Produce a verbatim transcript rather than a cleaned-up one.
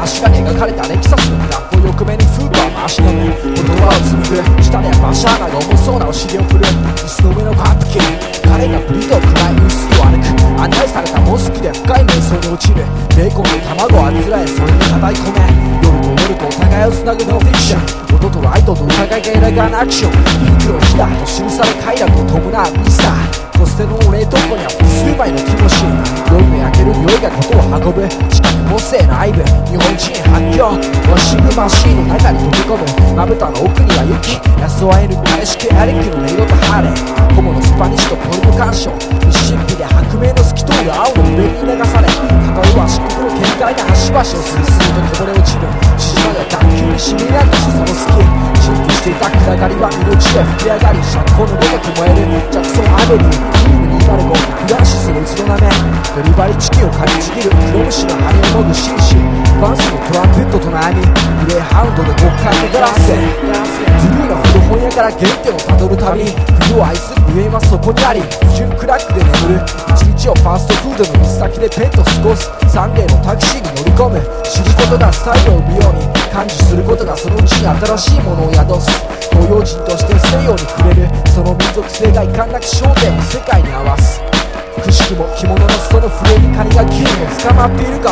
柱に描かれたレキサスのグラフを横目にフーバー回し込む言葉を紡ぐ下ではバシャーナが重そうなお尻を振る椅子の上のパンプキン彼がブリトを加え薄を歩く案内されたモスクで深い瞑想に落ちるベーコンと卵をあつらえそれに叩い込め夜と夜とお互いをつなぐノンフィクション音とライトと疑いが描かぬアクションピンクの火だと記され快楽を伴うミスターそしての冷凍庫には複数枚のティモシー夜の焼ける匂いがことを運ぶ近く母性の愛部日本人発狂ウォッシングマシーンの中に飛び込むまぶたの奥には雪安をあえる彼氏系アレックの音色とハーレーホモのスパニッシュとポルノ干渉一神秘で白明の透き通る青の上に流され片方は漆黒の見解な端々をスルスルとこぼれ落ちる縮まが眼球に染みなくしその隙神秘していた暗がりは命で吹き上がり釈放のごとく燃えるジャクソンアベリューフルムにひゃくごフランシスのうつろなめデリバリーチキンを噛みちぎる黒虫の羽をもぐ紳士バンスのトランペットと悩みグレーハウンドで極寒のガラスブルーな古本屋から原点をたどる旅冬を愛するゆえんはそこにあり不純クラックで眠る一日をファーストフードの水先でペンと過ごすサンデーのタクシーに乗り込む知ることがスタイルを生むように感受することがそのうちに新しいものを宿す東洋人として西洋に触れるその民族性が遺憾なき焦点を世界に合わすくしくも着物の裾の震えにカニがギュンと捕まっているか